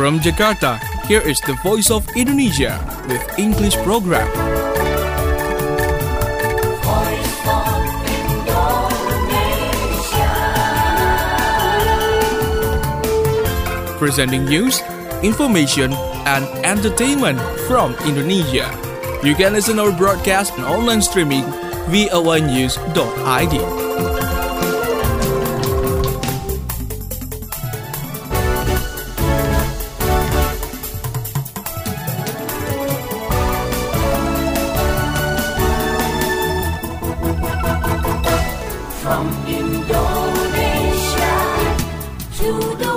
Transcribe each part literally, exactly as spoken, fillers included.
From Jakarta, here is the Voice of Indonesia with English program. Voice of Indonesia. Presenting news, information, and entertainment from Indonesia. You can listen our broadcast and online streaming v o a news dot i d. From Indonesia to the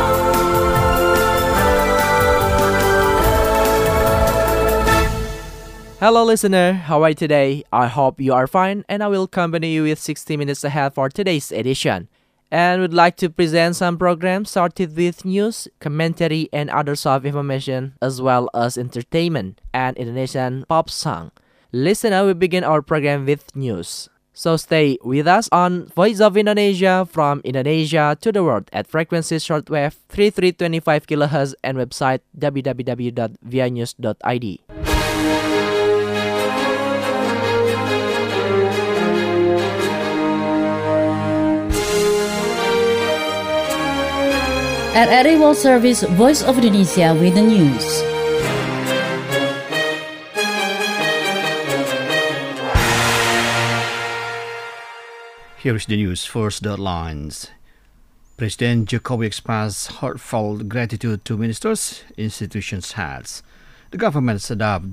world. Hello listener, how are you today? I hope you are fine and I will accompany you with sixty minutes ahead for today's edition. And would like to present some programs started with news, commentary and other soft information as well as entertainment and Indonesian pop song. Listener, we begin our program with news. So stay with us on Voice of Indonesia from Indonesia to the world at frequency shortwave thirty-three twenty-five kilohertz and website w w w dot v i news dot i d. At R A World Service, Voice of Indonesia with the news. Here is the news. First, the headlines. President Jokowi expressed heartfelt gratitude to ministers, institutions heads. The government adopted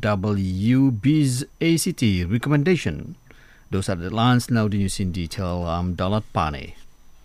W B's A C T recommendation. Those are the headlines. Now the news in detail. I'm Dalat Pane.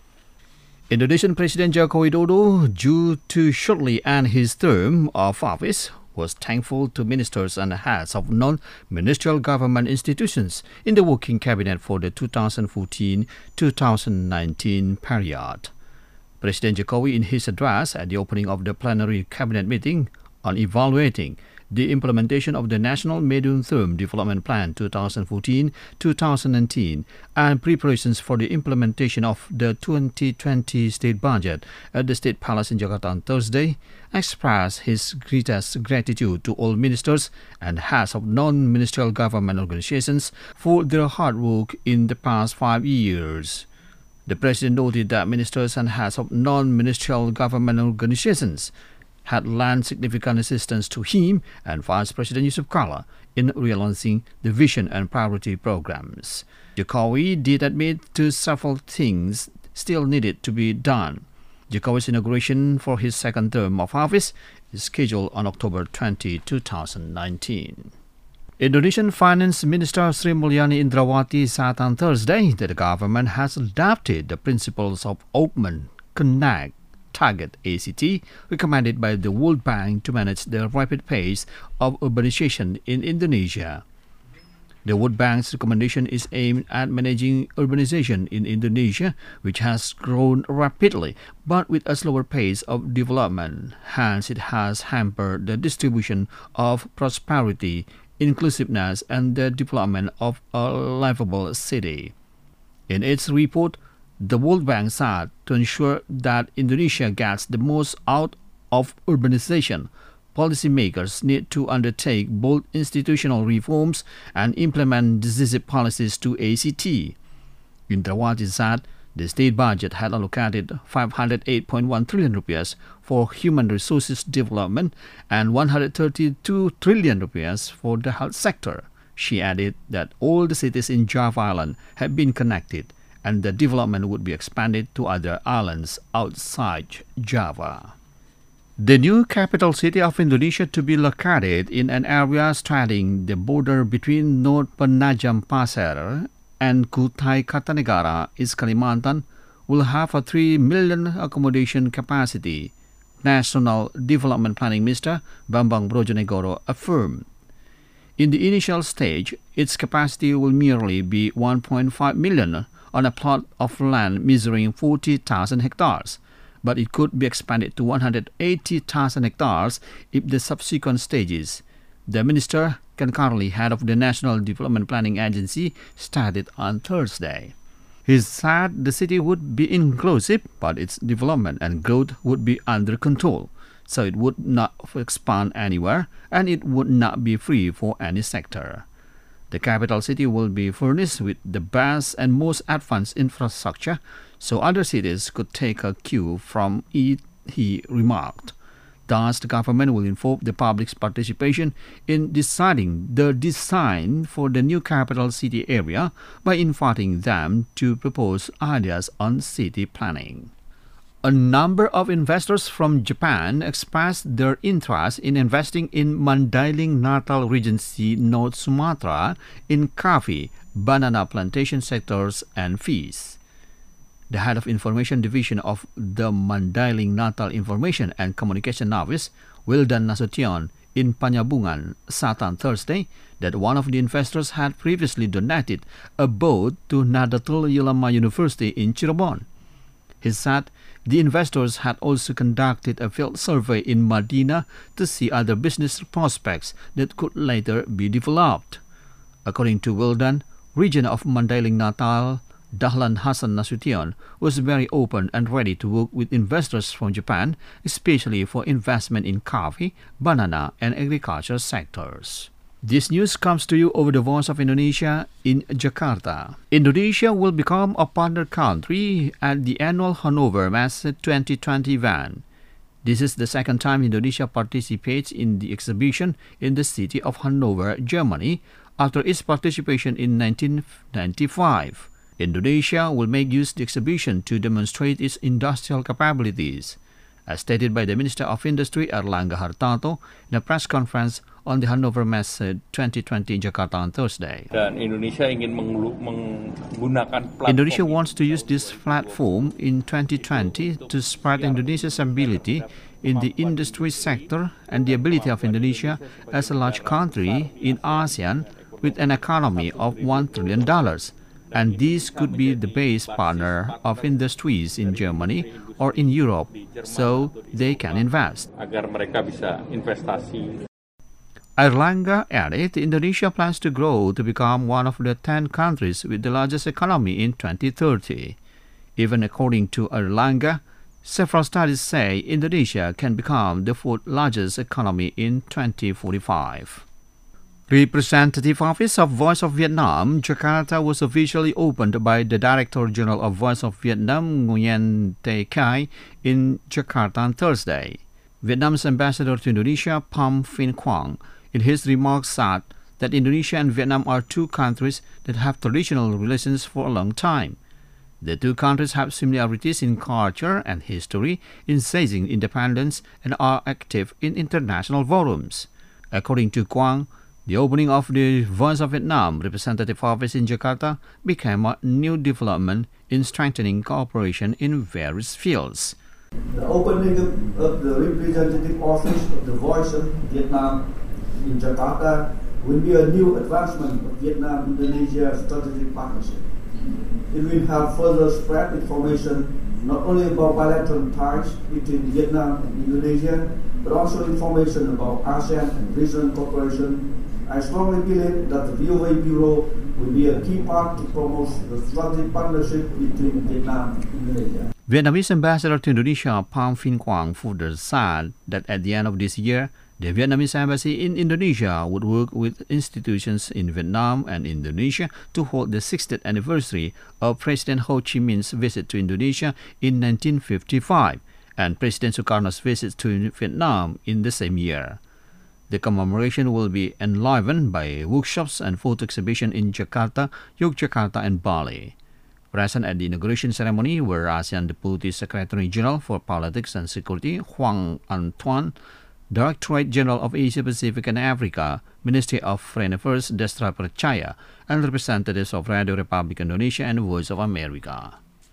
Indonesian President Joko Widodo, due to shortly end his term of office, was thankful to ministers and heads of non-ministerial government institutions in the working cabinet for the two thousand fourteen to two thousand nineteen period. President Jokowi, in his address at the opening of the plenary cabinet meeting on evaluating the implementation of the National Medium-Term Development Plan twenty fourteen to twenty nineteen and preparations for the implementation of the twenty twenty state budget at the State Palace in Jakarta on Thursday, expressed his greatest gratitude to all ministers and heads of non-ministerial government organizations for their hard work in the past five years. The President noted that ministers and heads of non-ministerial government organizations had lent significant assistance to him and Vice President Yusuf Kala in realizing the vision and priority programs. Jokowi did admit to several things still needed to be done. Jokowi's inauguration for his second term of office is scheduled on October twentieth, twenty nineteen. Indonesian Finance Minister Sri Mulyani Indrawati said on Thursday that the government has adopted the principles of Open, Connect, Target A C T recommended by the World Bank to manage the rapid pace of urbanization in Indonesia. The World Bank's recommendation is aimed at managing urbanization in Indonesia, which has grown rapidly but with a slower pace of development. Hence, it has hampered the distribution of prosperity, inclusiveness, and the development of a livable city. In its report, the World Bank said to ensure that Indonesia gets the most out of urbanization, policymakers need to undertake bold institutional reforms and implement decisive policies to A C T. Indrawati said the state budget had allocated five hundred eight point one trillion rupiahs for human resources development and one hundred thirty-two trillion rupiahs for the health sector. She added that all the cities in Java Island had been connected and the development would be expanded to other islands outside Java. The new capital city of Indonesia to be located in an area straddling the border between North Penajam Pasir and Kutai Kartanegara, East Kalimantan, will have a three million accommodation capacity, National Development Planning Minister Bambang Brojonegoro affirmed. In the initial stage, its capacity will merely be one point five million on a plot of land measuring forty thousand hectares, but it could be expanded to one hundred eighty thousand hectares if the subsequent stages. The minister, concurrently head of the National Development Planning Agency, started on Thursday. He said the city would be inclusive, but its development and growth would be under control. so it would not expand anywhere and it would not be free for any sector. The capital city will be furnished with the best and most advanced infrastructure, so other cities could take a cue from it, he remarked. Thus, the government will involve the public's participation in deciding the design for the new capital city area by inviting them to propose ideas on city planning. A number of investors from Japan expressed their interest in investing in Mandailing Natal Regency, North Sumatra, in coffee, banana plantation sectors, and fish. The head of Information Division of the Mandailing Natal Information and Communication Office, Wildan Nasution, in Panyabungan, said on Thursday that one of the investors had previously donated a boat to Nadatul Ulama University in Cirebon. He said the investors had also conducted a field survey in Madinah to see other business prospects that could later be developed. According to Wildan, region of Mandailing Natal, Dahlan Hassan Nasution was very open and ready to work with investors from Japan, especially for investment in coffee, banana, and agriculture sectors. This news comes to you over the Voice of Indonesia in Jakarta. Indonesia will become a partner country at the annual Hanover Messe twenty twenty event. This is the second time Indonesia participates in the exhibition in the city of Hanover, Germany, after its participation in nineteen ninety-five. Indonesia will make use of the exhibition to demonstrate its industrial capabilities, as stated by the Minister of Industry Erlangga Hartarto in a press conference on the Hanover Messe twenty twenty in Jakarta on Thursday. Dan Indonesia ingin menggunakan platform Indonesia wants to use this platform in twenty twenty to spread Indonesia's ability in the industry sector and the ability of Indonesia as a large country in ASEAN with an economy of one trillion dollars. And this could be the base partner of industries in Germany or in Europe, so they can invest. agar mereka bisa investasi. Erlangga added Indonesia plans to grow to become one of the ten countries with the largest economy in twenty thirty. Even according to Erlangga, several studies say Indonesia can become the fourth largest economy in twenty forty-five. Representative Office of Voice of Vietnam, Jakarta was officially opened by the Director General of Voice of Vietnam, Nguyen Tay Khai, in Jakarta on Thursday. Vietnam's ambassador to Indonesia, Pham Phin Quang, in his remarks said that Indonesia and Vietnam are two countries that have traditional relations for a long time. The two countries have similarities in culture and history, in seizing independence, and are active in international forums. According to Quang, the opening of the Voice of Vietnam Representative Office in Jakarta became a new development in strengthening cooperation in various fields. The opening of the Representative Office of the Voice of Vietnam in Jakarta will be a new advancement of Vietnam-Indonesia strategic partnership. It will help further spread information not only about bilateral ties between Vietnam and Indonesia, but also information about ASEAN and regional cooperation. I strongly believe that the V O A Bureau will be a key part to promote the strategic partnership between Vietnam and Indonesia. Vietnamese ambassador to Indonesia, Pham Phin Quang, further said that at the end of this year, the Vietnamese embassy in Indonesia would work with institutions in Vietnam and Indonesia to hold the sixtieth anniversary of President Ho Chi Minh's visit to Indonesia in nineteen fifty-five and President Sukarno's visit to Vietnam in the same year. The commemoration will be enlivened by workshops and photo exhibition in Jakarta, Yogyakarta, and Bali. Present at the inauguration ceremony were ASEAN Deputy Secretary General for Politics and Security, Huang Antoine, Directorate General of Asia Pacific and Africa, Ministry of Foreign Affairs, Destra Percaya, and representatives of Radio Republic Indonesia and Voice of America.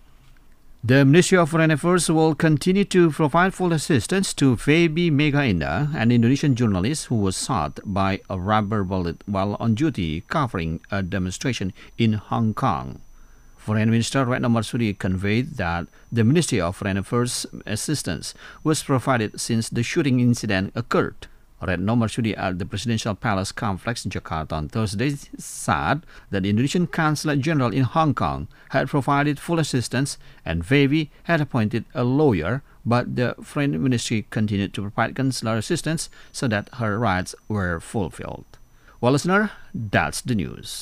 The Ministry of Foreign Affairs will continue to provide full assistance to Feby Mega Indah, an Indonesian journalist who was shot by a rubber bullet while on duty covering a demonstration in Hong Kong. Foreign Minister Retno Marsudi conveyed that the Ministry of Foreign Affairs assistance was provided since the shooting incident occurred. Retno Marsudi at the Presidential Palace Complex in Jakarta on Thursday said that the Indonesian Consulate General in Hong Kong had provided full assistance and Feby had appointed a lawyer but the Foreign Ministry continued to provide consular assistance so that her rights were fulfilled. Well, listener, that's the news.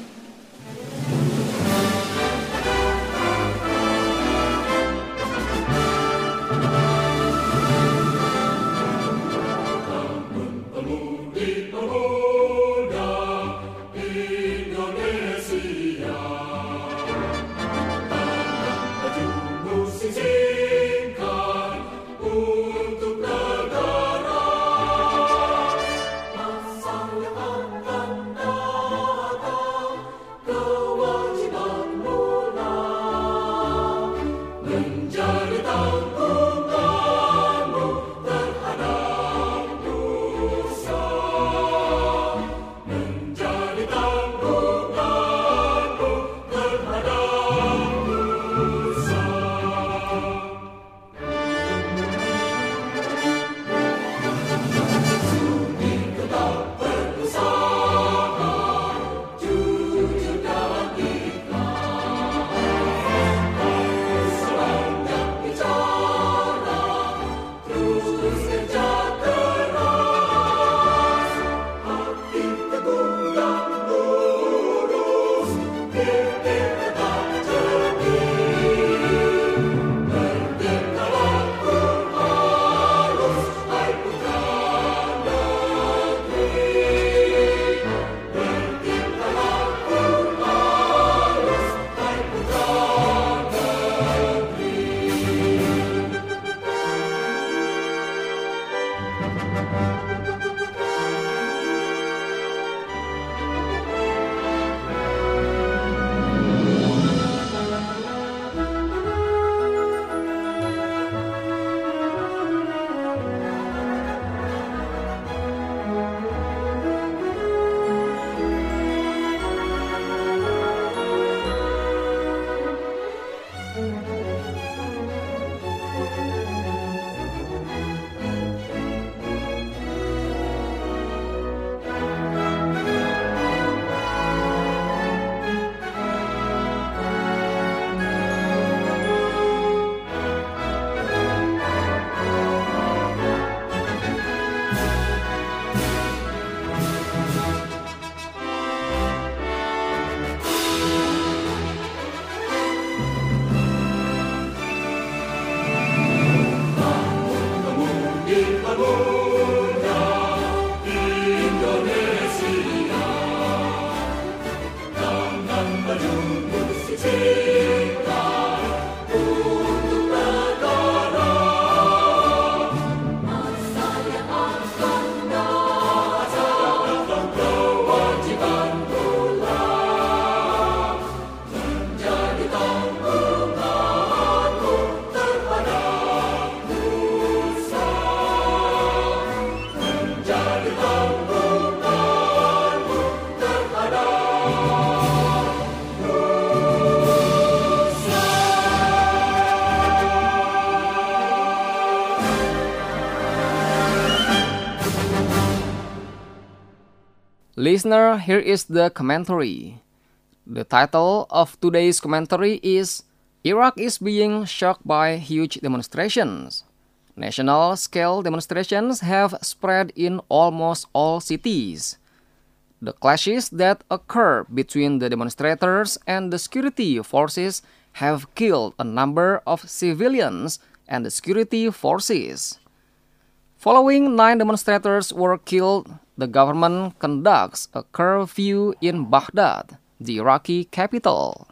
Listener, here is the commentary. The title of today's commentary is Iraq is being shocked by huge demonstrations. National-scale demonstrations have spread in almost all cities. The clashes that occur between the demonstrators and the security forces have killed a number of civilians and the security forces. Following nine demonstrators were killed, the government conducts a curfew in Baghdad, the Iraqi capital.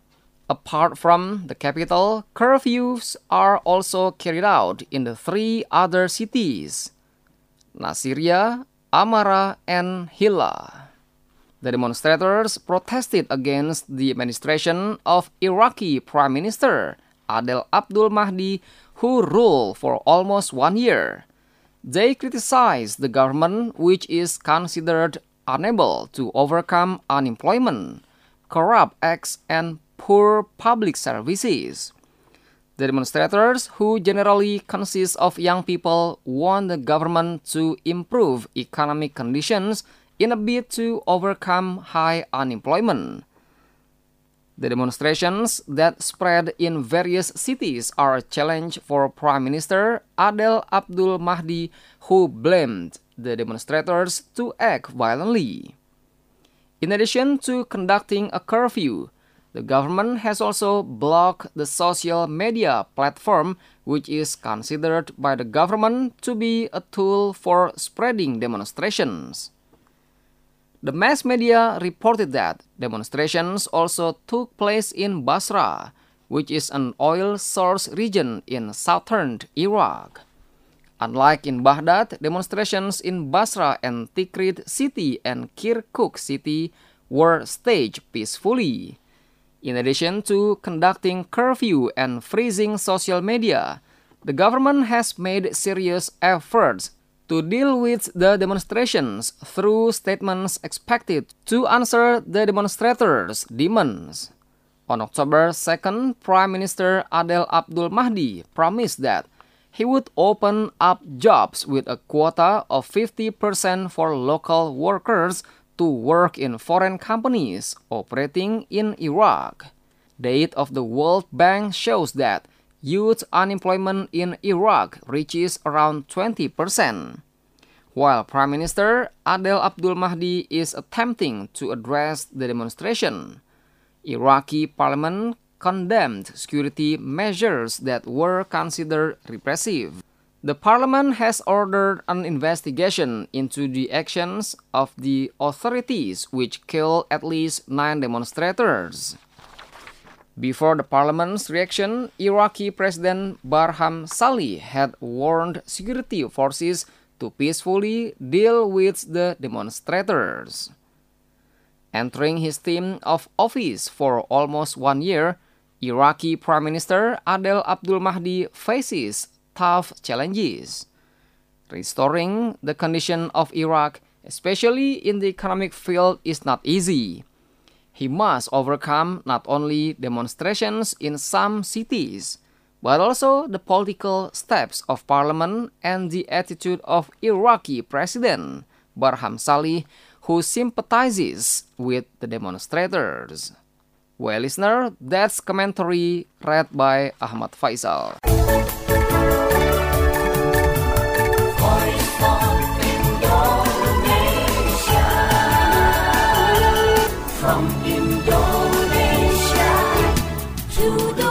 Apart from the capital, curfews are also carried out in the three other cities, Nasiriyah, Amara, and Hilla. The demonstrators protested against the administration of Iraqi Prime Minister Adel Abdul Mahdi, who ruled for almost one year. They criticized the government, which is considered unable to overcome unemployment, corrupt acts, and poor public services. The demonstrators, who generally consist of young people, want the government to improve economic conditions in a bid to overcome high unemployment. The demonstrations that spread in various cities are a challenge for Prime Minister Adel Abdul Mahdi, who blamed the demonstrators to act violently. In addition to conducting a curfew, the government has also blocked the social media platform, which is considered by the government to be a tool for spreading demonstrations. The mass media reported that demonstrations also took place in Basra, which is an oil source region in southern Iraq. Unlike in Baghdad, demonstrations in Basra and Tikrit city and Kirkuk city were staged peacefully. In addition to conducting curfew and freezing social media, the government has made serious efforts to deal with the demonstrations through statements expected to answer the demonstrators' demands. On October second, Prime Minister Adel Abdul Mahdi promised that he would open up jobs with a quota of fifty percent for local workers to work in foreign companies operating in Iraq. Data of the World Bank shows that youth unemployment in Iraq reaches around twenty percent. While Prime Minister Adel Abdul Mahdi is attempting to address the demonstration, Iraqi parliament condemned security measures that were considered repressive. The parliament has ordered an investigation into the actions of the authorities, which killed at least nine demonstrators. Before the parliament's reaction, Iraqi President Barham Salih had warned security forces to peacefully deal with the demonstrators. Entering his term of office for almost one year, Iraqi Prime Minister Adel Abdul Mahdi faces tough challenges. Restoring the condition of Iraq, especially in the economic field, is not easy. He must overcome not only demonstrations in some cities, but also the political steps of parliament and the attitude of Iraqi President Barham Salih, who sympathizes with the demonstrators. Well, listener, that's commentary read by Ahmad Faisal. Voice of Indonesia, from Indonesia to the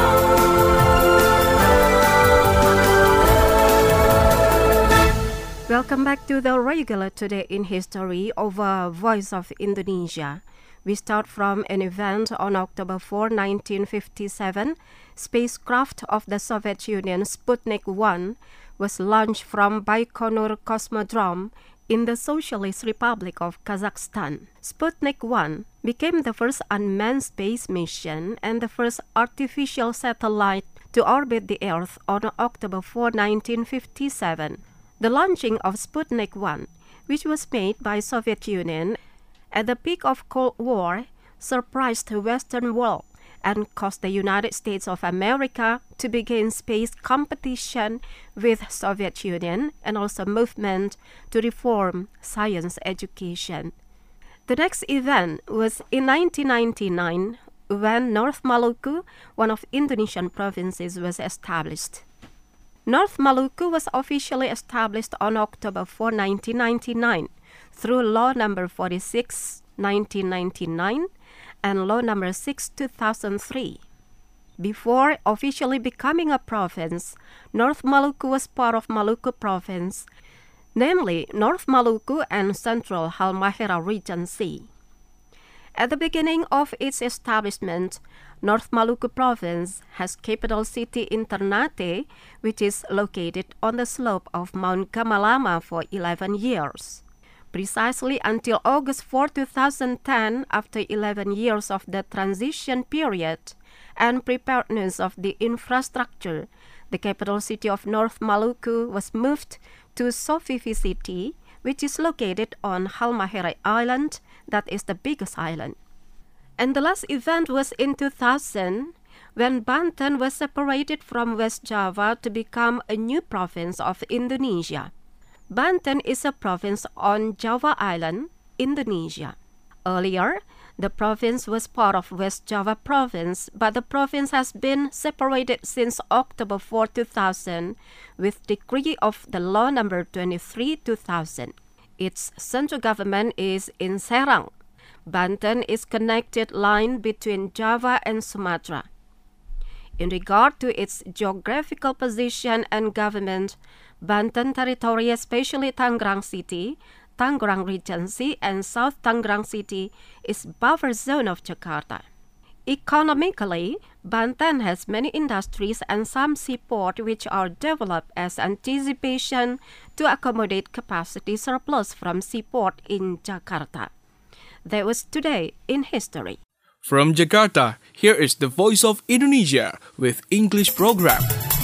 world. Welcome back to the regular Today in History over Voice of Indonesia. We start from an event on October fourth, nineteen fifty-seven. Spacecraft of the Soviet Union Sputnik one was launched from Baikonur Cosmodrome in the Socialist Republic of Kazakhstan. Sputnik one became the first unmanned space mission and the first artificial satellite to orbit the Earth on October fourth, nineteen fifty-seven. The launching of Sputnik one, which was made by Soviet Union at the peak of Cold War, surprised the Western world and caused the United States of America to begin space competition with Soviet Union and also movement to reform science education. The next event was in nineteen ninety-nine when North Maluku, one of Indonesian provinces, was established. North Maluku was officially established on October fourth, nineteen ninety-nine through Law number forty-six, nineteen ninety-nine and Law number six, two thousand three. Before officially becoming a province, North Maluku was part of Maluku Province, namely North Maluku and Central Halmahera Regency. At the beginning of its establishment, North Maluku Province has capital city in Ternate, which is located on the slope of Mount Gamalama for eleven years. Precisely until August fourth, two thousand ten, after eleven years of the transition period and preparedness of the infrastructure, the capital city of North Maluku was moved to Sovivi City, which is located on Halmahera Island, that is the biggest island. And the last event was in two thousand, when Banten was separated from West Java to become a new province of Indonesia. Banten is a province on Java Island, Indonesia. Earlier, The province was part of West Java province, but the province has been separated since October fourth, two thousand, with decree of the law number twenty-three, two thousand. Its central government is in Serang. Banten is connected line between Java and Sumatra. In regard to its geographical position and government, Banten territory, especially Tangerang City, Tangerang Regency, and South Tangerang City, is buffer zone of Jakarta. Economically, Banten has many industries and some seaport which are developed as anticipation to accommodate capacity surplus from seaport in Jakarta. That was Today in History. From Jakarta, here is the Voice of Indonesia with English program.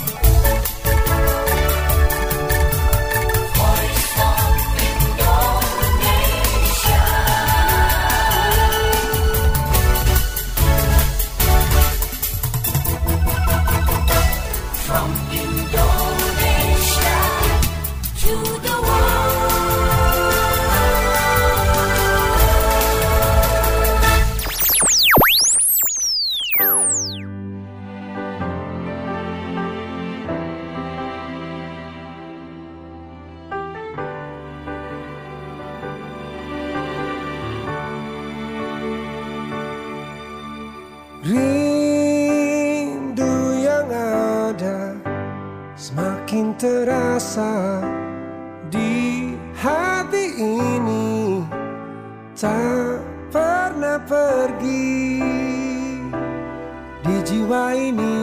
Rindu yang ada semakin terasa di hati ini, tak pernah pergi di jiwa ini.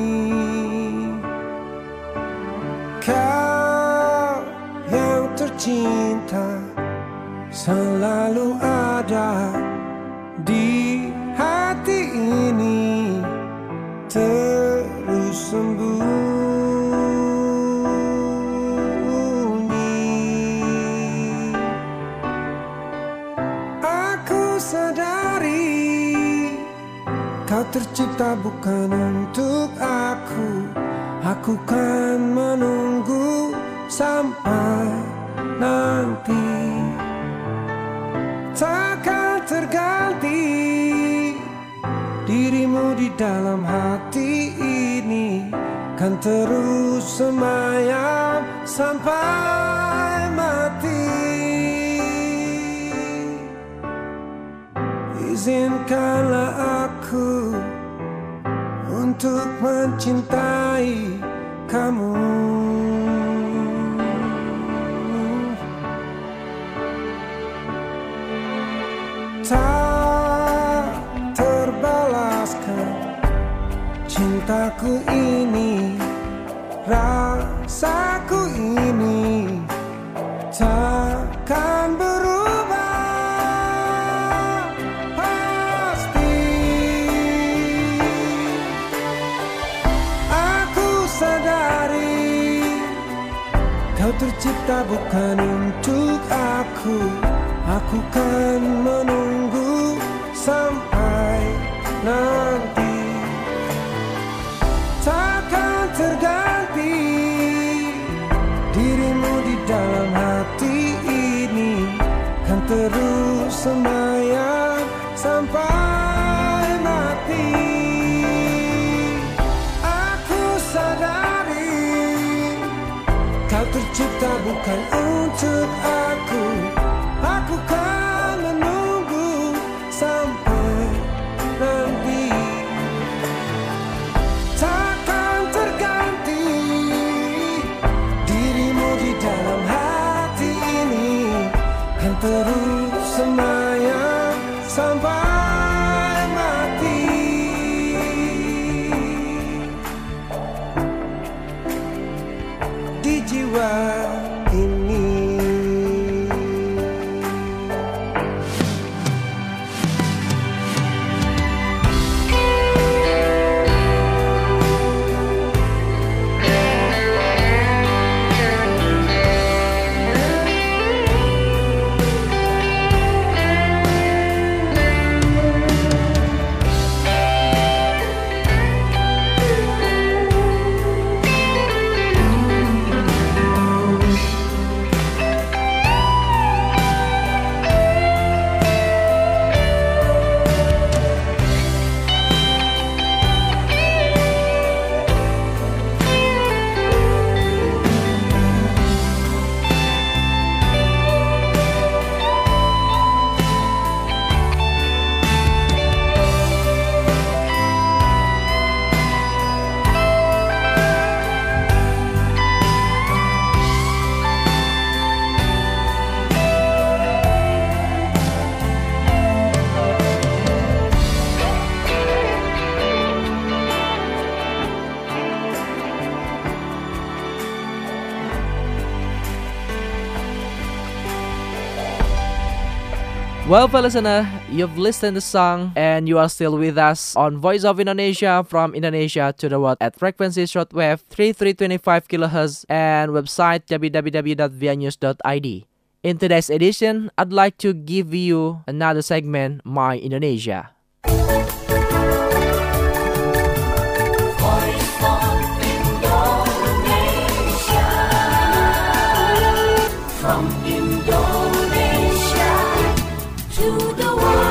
Kau yang tercinta selalu ada di hati ini, terus sembunyi. Aku sadari kau tercipta bukan untuk aku. Aku kan menunggu sampai nanti, takkan terganti dirimu di dalam hati ini, kan terus semayam sampai mati. Izinkanlah aku untuk mencintai kamu. Tak terbalaskan cintaku ini, rasaku ini takkan berubah pasti. Aku sadari kau tercipta bukan untuk aku. Aku kan menunggu sampai nanti, takkan terganti dirimu di dalam hati ini, kan terus semayam sampai mati. Aku sadari kau tercipta bukan untuk aku. Aku kan menunggu sampai nanti, takkan terganti dirimu di dalam hati ini, kan terus semayam sampai mati. Di jiwa ini. Well, for listener, you've listened to the song and you are still with us on Voice of Indonesia from Indonesia to the world at frequency shortwave thirty-three twenty-five kilohertz and website w w w dot v i news dot i d. In today's edition, I'd like to give you another segment, My Indonesia. Voice of Indonesia, from Indonesia to the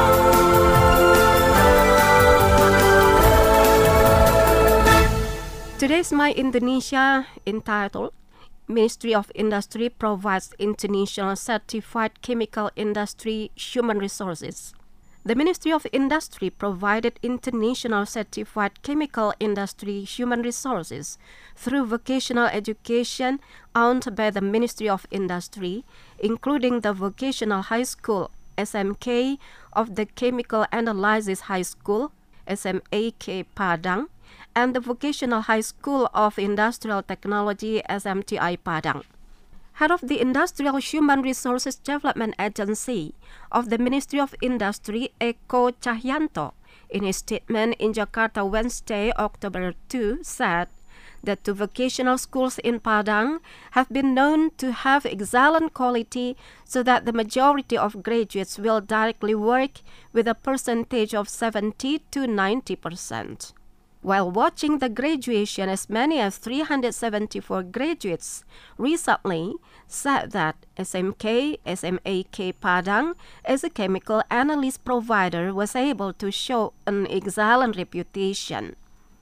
world. Today's My Indonesia entitled Ministry of Industry provides International Certified Chemical Industry Human Resources. The Ministry of Industry provided International Certified Chemical Industry Human Resources through vocational education owned by the Ministry of Industry, including the Vocational High School S M K of the Chemical Analysis High School S M A K Padang, and the Vocational High School of Industrial Technology S M T I Padang. Head of the Industrial Human Resources Development Agency of the Ministry of Industry, Eko Cahyanto, in his statement in Jakarta Wednesday, October second, said that two vocational schools in Padang have been known to have excellent quality so that the majority of graduates will directly work with a percentage of seventy to ninety percent. While watching the graduation, as many as three hundred seventy-four graduates recently said that S M K S M A K Padang, as a chemical analyst provider, was able to show an excellent reputation.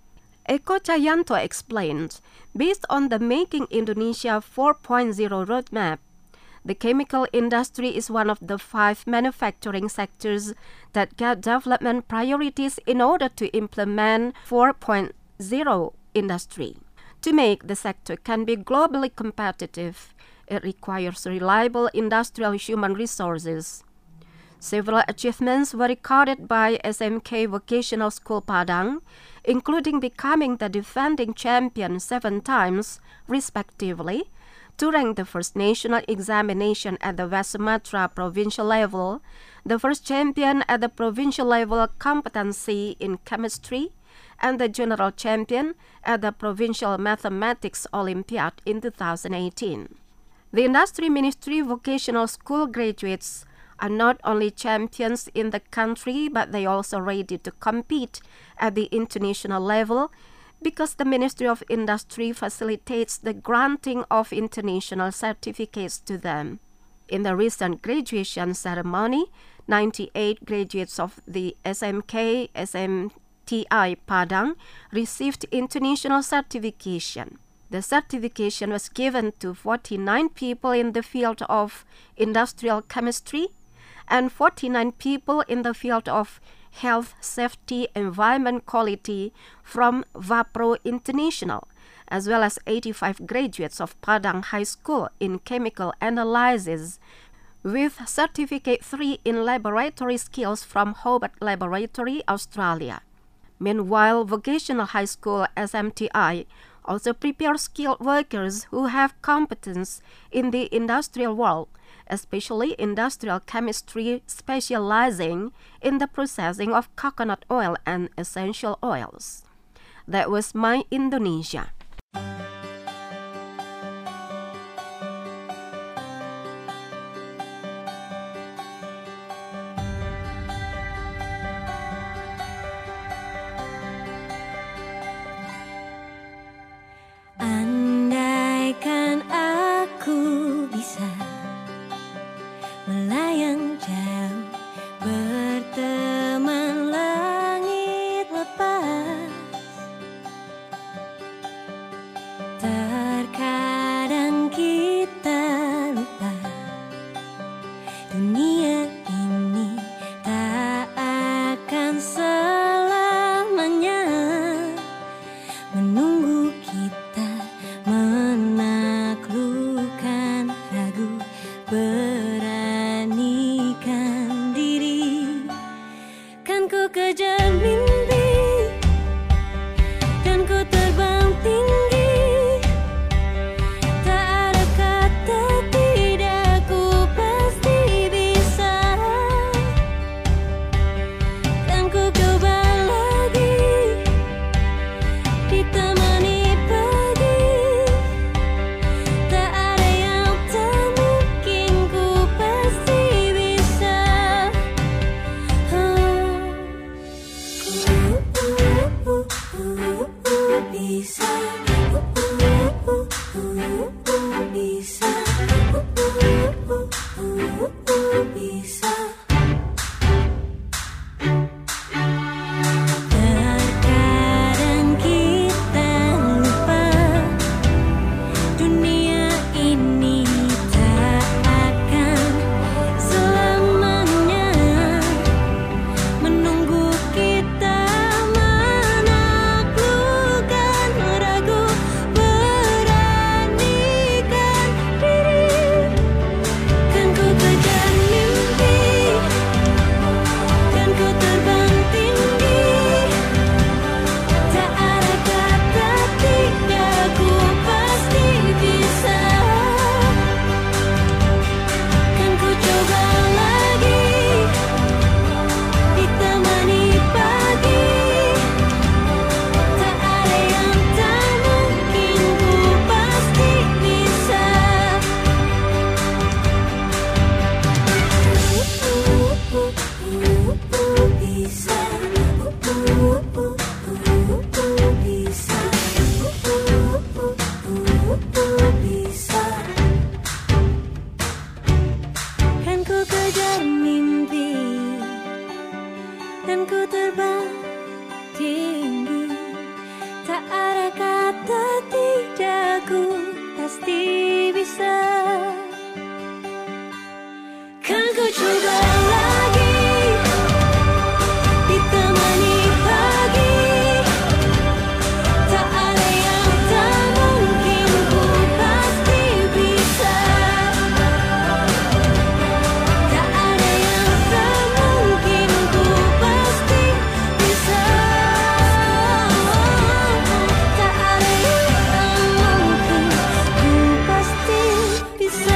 Eko Cahyanto explained, based on the Making Indonesia four point oh roadmap, the chemical industry is one of the five manufacturing sectors that get development priorities in order to implement four point oh industry. To make the sector can be globally competitive, it requires reliable industrial human resources. Several achievements were recorded by S M K Vocational School Padang, including becoming the defending champion seven times, respectively, to rank the first national examination at the West Sumatra provincial level, the first champion at the provincial level competency in chemistry, and the general champion at the Provincial Mathematics Olympiad in two thousand eighteen. The Industry Ministry Vocational School graduates are not only champions in the country, but they are also ready to compete at the international level because the Ministry of Industry facilitates the granting of international certificates to them. In the recent graduation ceremony, ninety-eight graduates of the S M K S M T I Padang received international certification. The certification was given to forty-nine people in the field of industrial chemistry and forty-nine people in the field of health, safety, environment quality from Vapro International, as well as eighty-five graduates of Padang High School in chemical analysis, with Certificate three in laboratory skills from Hobart Laboratory, Australia. Meanwhile, Vocational High School S M T I also prepares skilled workers who have competence in the industrial world, especially industrial chemistry specializing in the processing of coconut oil and essential oils. That was My Indonesia. Andaikan aku bisa melayang jauh, berteman langit lepas. Terkadang kita lupa dunia ini tak akan selamanya menunggu kita menaklukkan ragu, beranikan diri. Kan ku kejar mimpi dan ku terbang tinggi, tak ada kata tidak, ku pasti bisa. Kan ku terbang tinggi, tak ada kata tidak, ku pasti bisa. Kan ku coba lagi, ditemani pagi, tak ada yang tak mungkin, ku pasti bisa. Tak ada yang tak mungkin, ku pasti bisa. Tak ada yang tak mungkin, ku pasti bisa.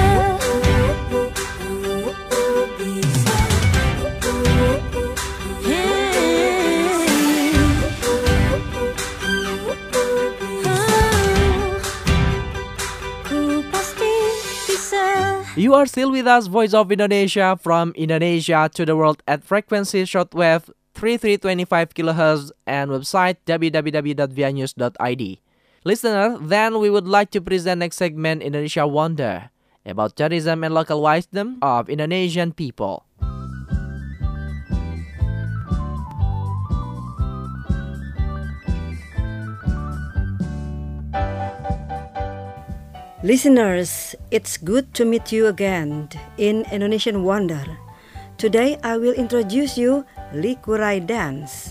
You are still with us, Voice of Indonesia, from Indonesia to the world at frequency shortwave three three two five kilohertz and website w w w dot v i news dot i d. Listener, then we would like to present next segment, Indonesia Wonder, about tourism and local wisdom of Indonesian people. Listeners, it's good to meet you again in Indonesian Wonder. Today I will introduce you Likurai dance.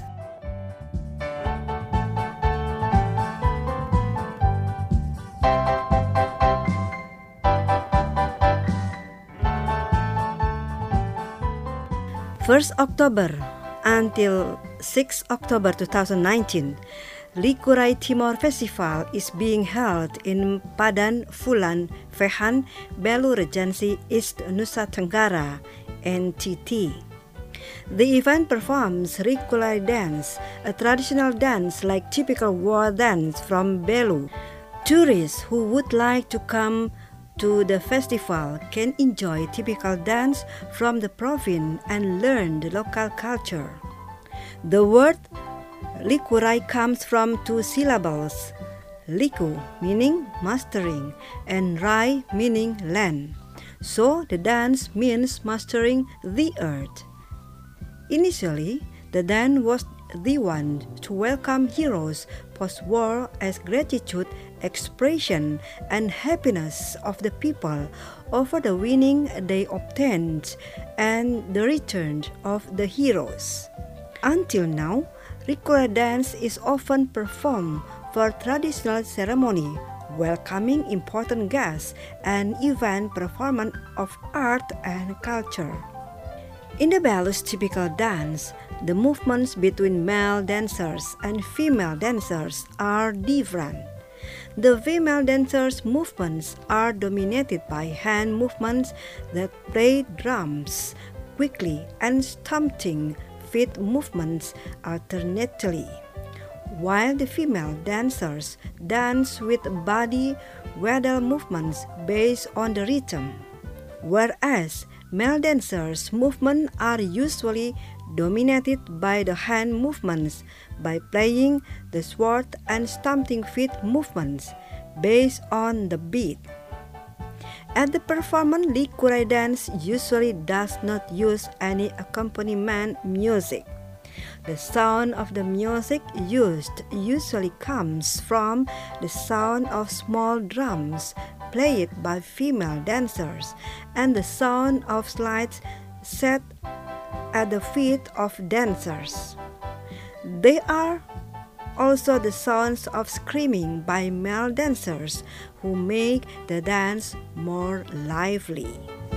First October until sixth October two thousand nineteen, Likurai Timor Festival is being held in Padan Fulan Fehan, Belu Regency, East Nusa Tenggara, N T T. The event performs Likurai dance, a traditional dance like typical war dance from Belu. Tourists who would like to come to the festival can enjoy typical dance from the province and learn the local culture. The word Likurai comes from two syllables, Liku meaning mastering and Rai meaning land. So the dance means mastering the earth. Initially, the dance was the one to welcome heroes post-war as gratitude, expression, and happiness of the people over the winning they obtained and the return of the heroes. Until now, Likurai dance is often performed for traditional ceremony, welcoming important guests, and event performance of art and culture. In the Belu's typical dance, the movements between male dancers and female dancers are different. The female dancers' movements are dominated by hand movements that play drums quickly and stomping feet movements alternately, while the female dancers dance with body waddle movements based on the rhythm, whereas male dancers' movements are usually dominated by the hand movements by playing the sword and stomping feet movements based on the beat. At the performance, Likurai dance usually does not use any accompaniment music. The sound of the music used usually comes from the sound of small drums played by female dancers and the sound of slides set at the feet of dancers. They are also the sounds of screaming by male dancers who make the dance more lively.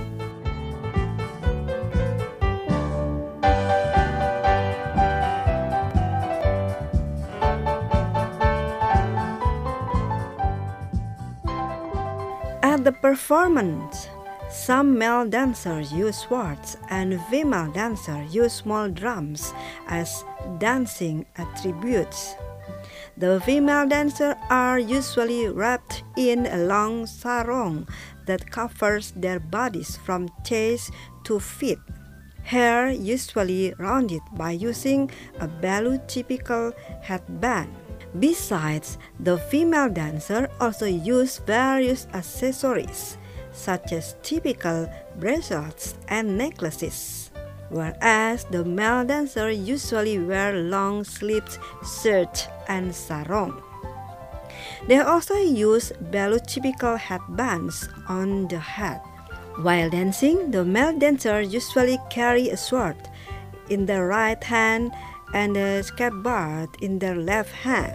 At the performance, some male dancers use swords and female dancers use small drums as dancing attributes. The female dancers are usually wrapped in a long sarong that covers their bodies from chest to feet. Hair usually rounded by using a Belu typical headband. Besides, the female dancers also use various accessories, such as typical bracelets and necklaces. whereas the male dancer usually wear long-sleeved shirt and sarong. They also use Belotypical headbands on the head. While dancing, the male dancer usually carry a sword in their right hand and a scabbard in their left hand.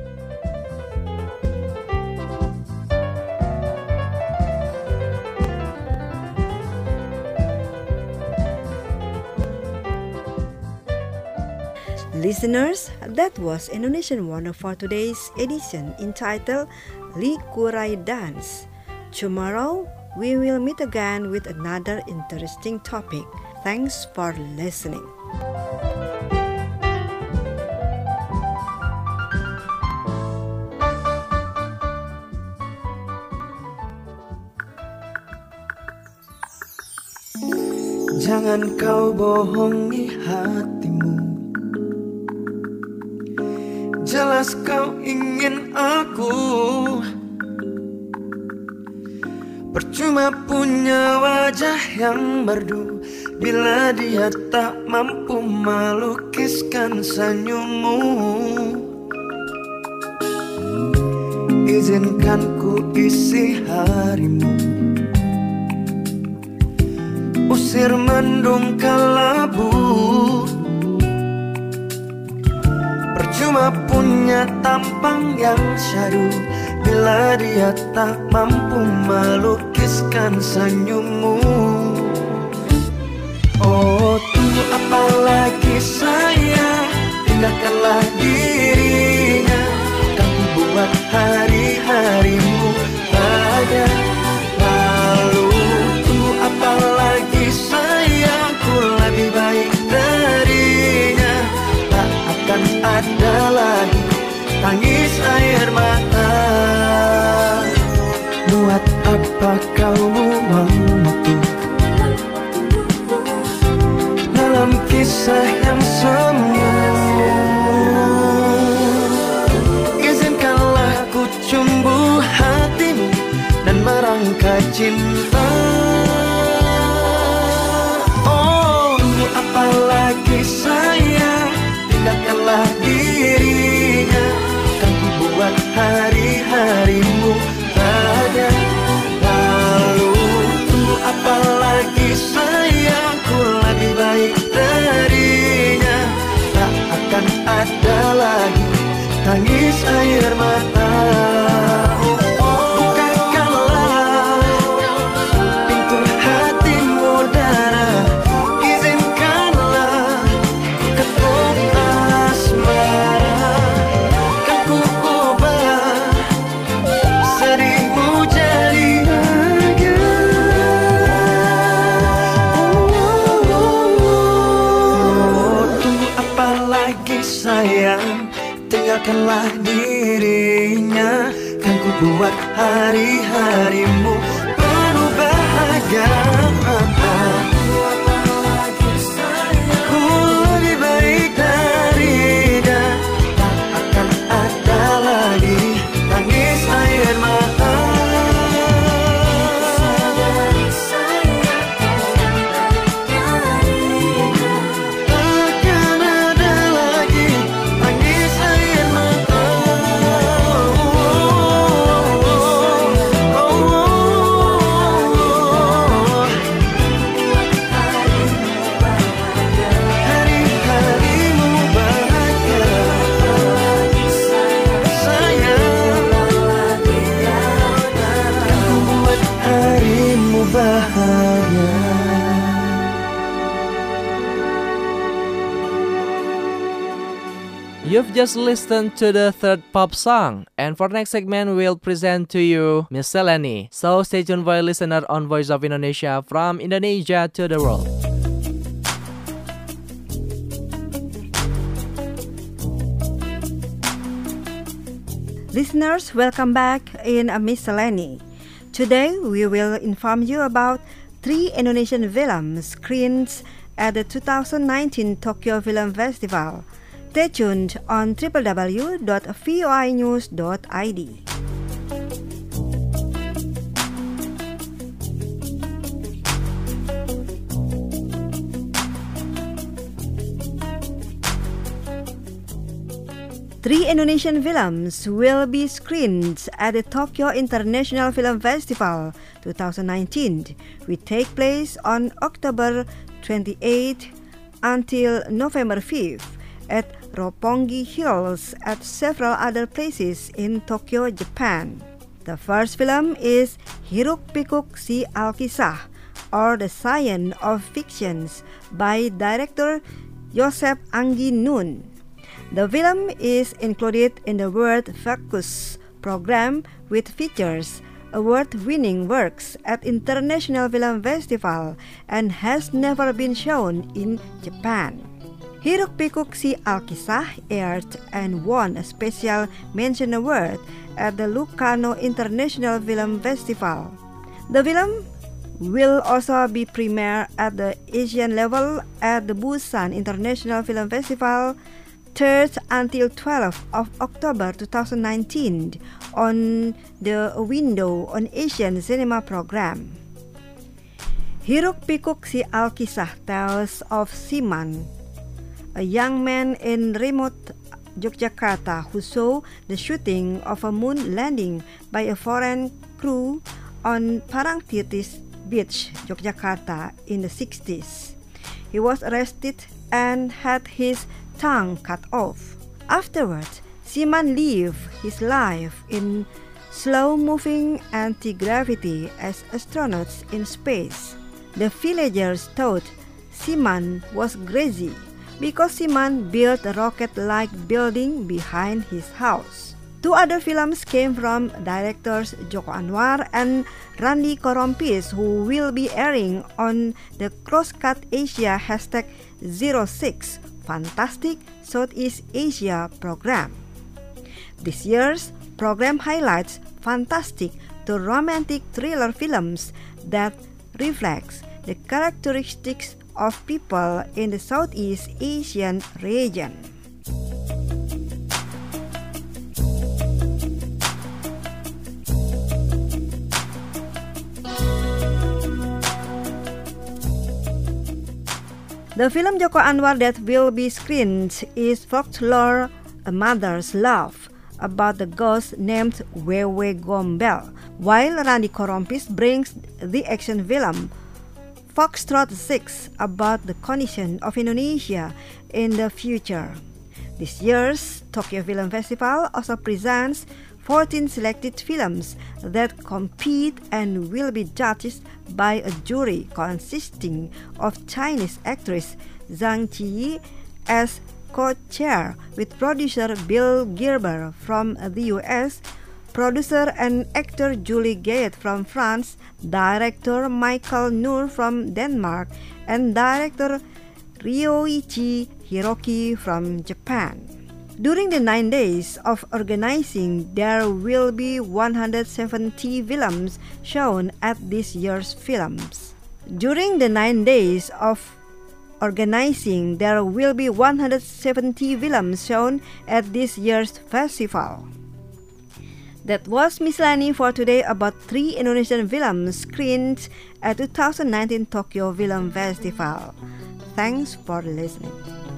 Listeners, that was Indonesian Wonder for today's edition entitled Likurai Dance. Tomorrow, we will meet again with another interesting topic. Thanks for listening. Jangan kau bohongi hatimu, jelas kau ingin aku. Percuma punya wajah yang merdu bila dia tak mampu melukiskan senyummu. Izinkan ku isi harimu, usir mendung kelabu. Percuma punya tampang yang syahdu bila dia tak mampu melukiskan senyummu. Oh, tunggu apa lagi sayang, tinggalkanlah dirinya. Kan ku buat hari-harimu bahagia. Lalu tunggu apa lagi sayang, ku lebih baik darinya. Tak akan ada lagi tangis air mata. Buat apa kau buang waktu dalam kisah yang semu? Izinkanlah ku cumbu hatimu dan merangkai cinta. Oh, apa lagi sayang, tinggalkanlah dirinya. Kan ku buat hari-harimu bahagia. Lalu tunggu apa lagi sayang, ku lebih baik darinya. Tak akan ada lagi tangis air mata. Bukakanlah pintu hatimu darah, izinkanlah ketuk asmara. Kan ku ubah sedihmu jadi bahagia. Oh, tunggu apa lagi sayang, tinggalkanlah dirinya. Kan ku buat hari-harimu penuh bahagia. Ku lebih baik darinya. Tak akan ada lagi tangis air mata. Takkan ada lagi tangis air mata. Hari-harimu bahagia sayang. Ku buat harimu bahagia. You've just listened to the third pop song, and for next segment, we'll present to you Miscellany. So stay tuned for a listener on Voice of Indonesia from Indonesia to the world. Listeners, welcome back in a Miscellany. Today, we will inform you about three Indonesian films screened at the two thousand nineteen Tokyo Film Festival. Stay tuned on w w w dot voi news dot i d. Three Indonesian films will be screened at the Tokyo International Film Festival twenty nineteen, which take place on October twenty-eighth until November fifth at Roppongi Hills and several other places in Tokyo, Japan. The first film is Hiruk Pikuk Si Alkisah, or The Science of Fictions, by director Joseph Anggi Nun. The film is included in the World Focus program, which features award-winning works at International Film Festival and has never been shown in Japan. Hiruk Pikuk Si Alkisah aired and won a special mention award at the Locarno International Film Festival. The film will also be premiered at the Asian level at the Busan International Film Festival third until twelfth of October twenty nineteen on the Window on Asian Cinema program. Hiruk Pikuk Si Alkisah tells of Siman, a young man in remote Yogyakarta who saw the shooting of a moon landing by a foreign crew on Parangtritis Beach, Yogyakarta in the sixties. He was arrested and had his tongue cut off. Afterwards, Siman lived his life in slow-moving anti-gravity as astronauts in space. The villagers thought Siman was crazy because Siman built a rocket-like building behind his house. Two other films came from directors Joko Anwar and Randy Korompis, who will be airing on the Crosscut Asia hashtag zero six Fantastic Southeast Asia program. This year's program highlights fantastic to romantic thriller films that reflects the characteristics of people in the Southeast Asian region. The film Joko Anwar that will be screened is Folklore, A Mother's Love, about the ghost named Wewe Gombel, while Randy Korompis brings the action film Foxtrot six, about the condition of Indonesia in the future. This year's Tokyo Film Festival also presents fourteen selected films that compete and will be judged by a jury consisting of Chinese actress Zhang Ziyi as co-chair with producer Bill Gerber from the U S, producer and actor Julie Gayet from France, director Michael Noor from Denmark, and director Ryoichi Hiroki from Japan. During the nine days of organizing, there will be one hundred seventy films shown at this year's films. During the nine days of organizing, there will be one hundred seventy films shown at this year's festival. That was miscellany for today about three Indonesian films screened at two thousand nineteen Tokyo Film Festival. Thanks for listening.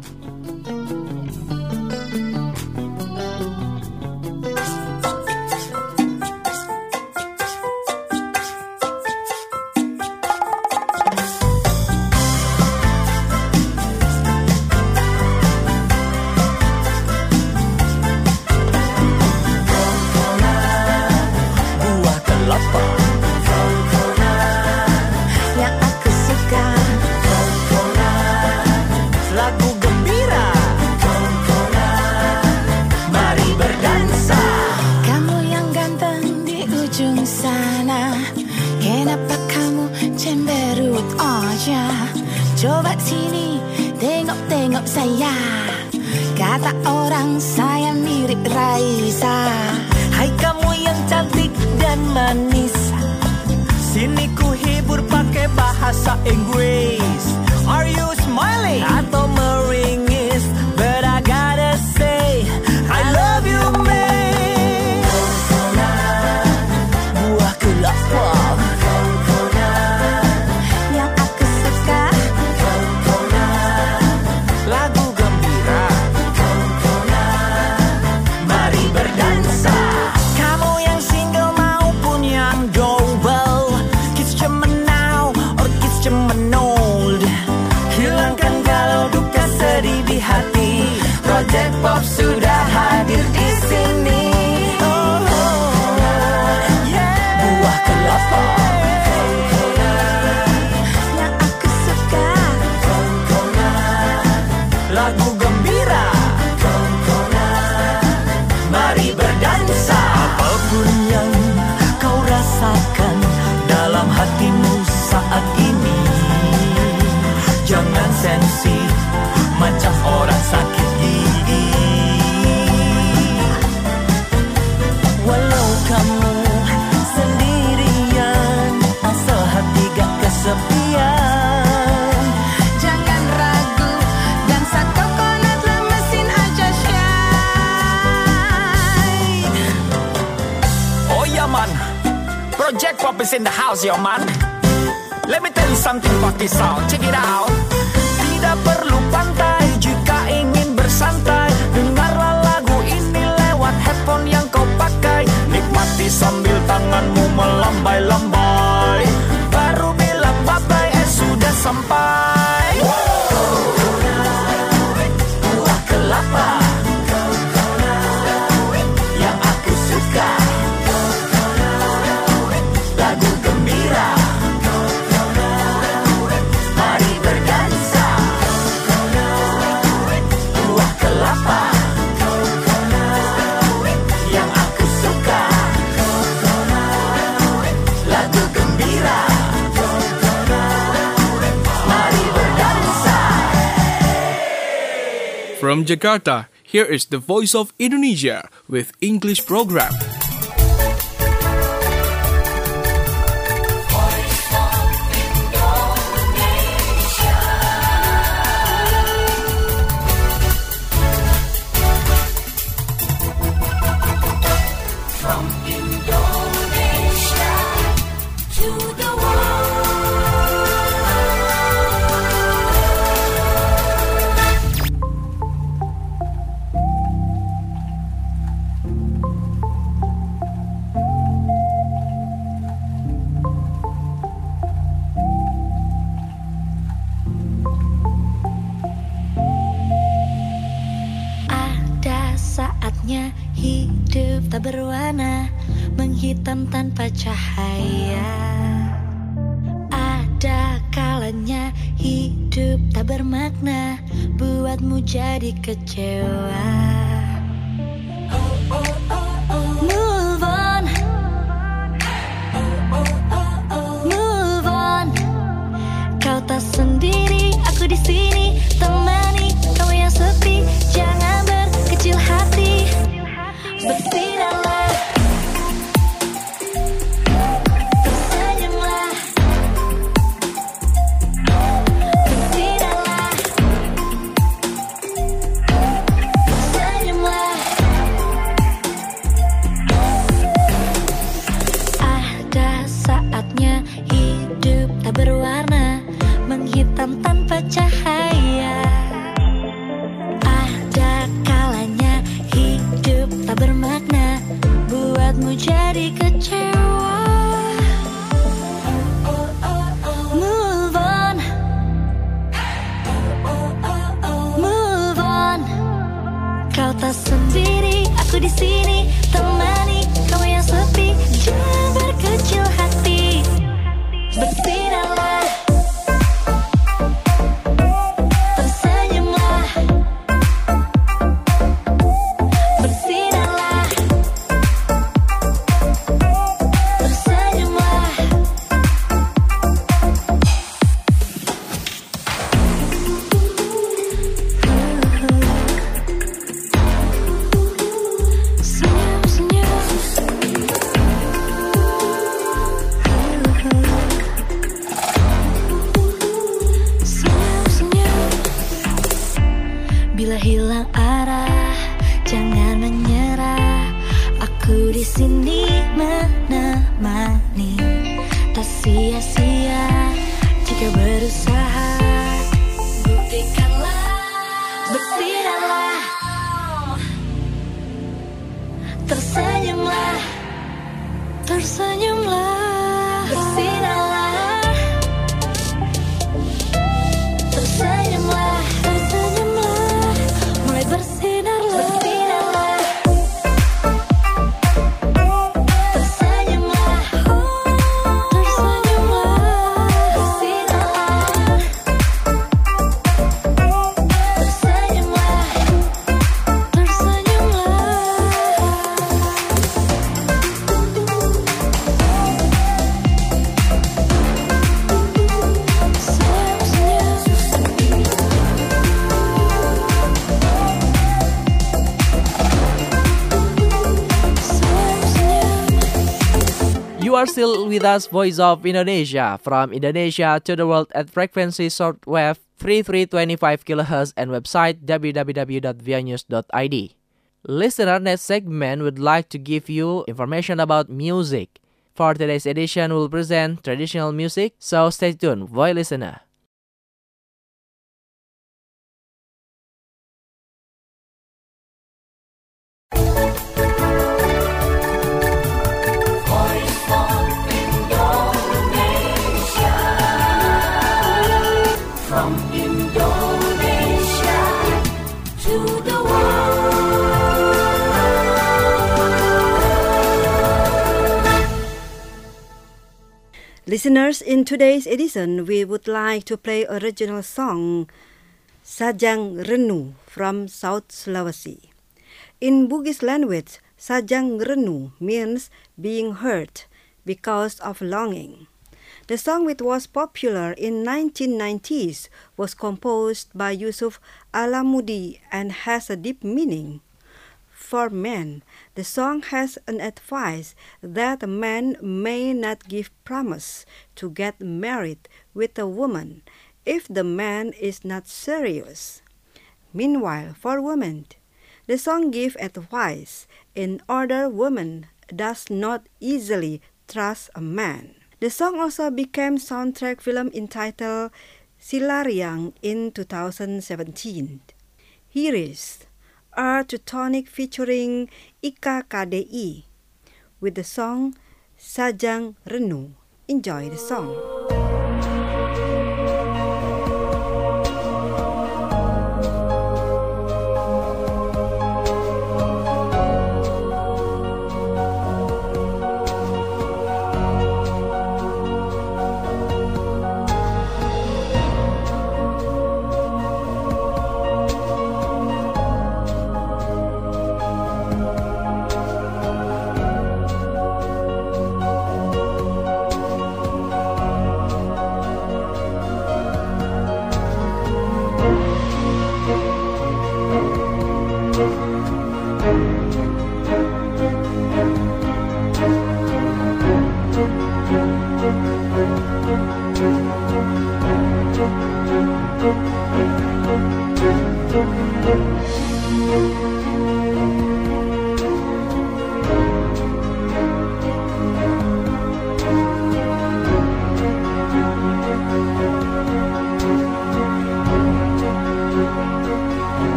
Coba sini, tengok-tengok saya. Kata orang saya mirip Raisa. Hai kamu yang cantik dan manis, sini ku hibur pakai bahasa Inggris. Are you smiling atau meringis? But I gotta say I love you, man. Buah kelapa yang aku suka, lagu gembira Project Pop sudah hadir di sini. Oh, oh, yeah. Buah kelapa yang aku suka, lagu gembira, mari berdansa. Apapun yang kau rasakan dalam hatimu saat ini, jangan sensi macam orang sakit gigi. Walau kamu sendirian, asal hati gak kesepian, jangan ragu dan satu konet lemesin aja shine. Oh yeah man, Project Pop is in the house yo man. Let me tell you something about this sound, check it out. Tidak perlu pantai jika ingin bersantai, dengarlah lagu ini lewat headphone yang kau pakai. Nikmati sambil tanganmu melambai-lambai, baru bilang bye-bye, eh sudah sampai. Buah kelapa yang aku suka, lagu gembira, mari berdansa. Buah kelapa yang aku suka, lagu gembira, mari berdansa. From Jakarta, here is the Voice of Indonesia with English program. Hidup tak berwarna, menghitam tanpa cahaya. Ada kalanya hidup tak bermakna, buatmu jadi kecewa. Move on, move on. Kau tak sendiri, aku di sini temani kamu yang sepi. Jangan berkecil hati, bersihlah, tersenyumlah, bersihlah, tersenyumlah. Ada saatnya hidup tak berwarna, menghitam tanpa cahaya. Ada kalanya hidup tak bermakna, buatmu jadi kecewa. Move on, move on. Kau tak sendiri, aku di sini temani kamu yang sepi. Jangan berkecil hati, bersinar. Bila hilang arah, jangan menyerah. Aku di sini menemani, tak sia-sia jika berusaha. Buktikanlah, bersinarlah, tersenyumlah, tersenyumlah, bersinarlah, tersenyumlah, tersenyumlah, mulai bersinar. are still with us, Voice of Indonesia, from Indonesia to the world at frequency shortwave thirty-three twenty-five kilohertz and website w w w dot v i news dot i d. Listener, next segment would like to give you information about music. For today's edition, we'll present traditional music, so stay tuned, voice listener. Listeners, in today's edition, we would like to play original song Sajang Renu from South Sulawesi. In Bugis language, Sajang Renu means being hurt because of longing. The song, which was popular in nineteen nineties, was composed by Yusuf Alamudi and has a deep meaning. For men, the song has an advice that a man may not give promise to get married with a woman if the man is not serious. Meanwhile, for women, the song gives advice in order woman does not easily trust a man. The song also became soundtrack film entitled Silariang in two thousand seventeen. Here is Art Teutonic featuring Ika K D I with the song Sajang Renu. Enjoy the song.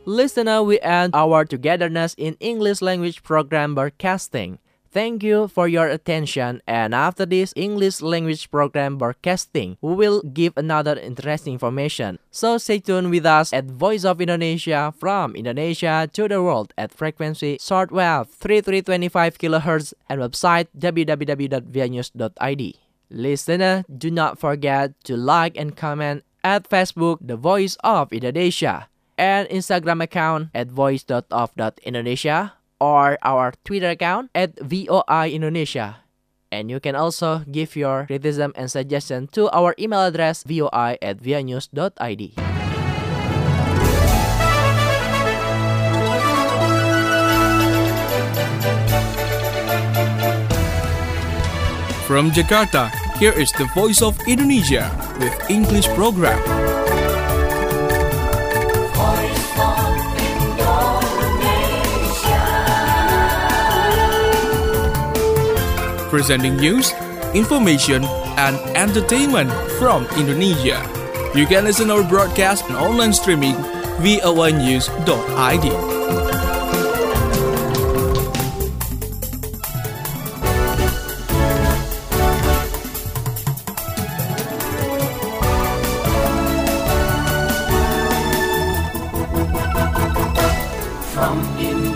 Listener, we end our togetherness in English language program broadcasting. Thank you for your attention, and after this English language program broadcasting, we will give another interesting information. So stay tuned with us at Voice of Indonesia from Indonesia to the world at frequency shortwave thirty-three twenty-five kilohertz and website w w w dot v i news dot i d. Listener, do not forget to like and comment at Facebook The Voice of Indonesia and Instagram account at voice dot of dot indonesia or our Twitter account at V O I Indonesia. And you can also give your criticism and suggestion to our email address voi at v i news dot i d. From Jakarta, here is the Voice of Indonesia with English program. Presenting news, information, and entertainment from Indonesia. You can listen our broadcast on online streaming v o a news dot i d. From Indonesia.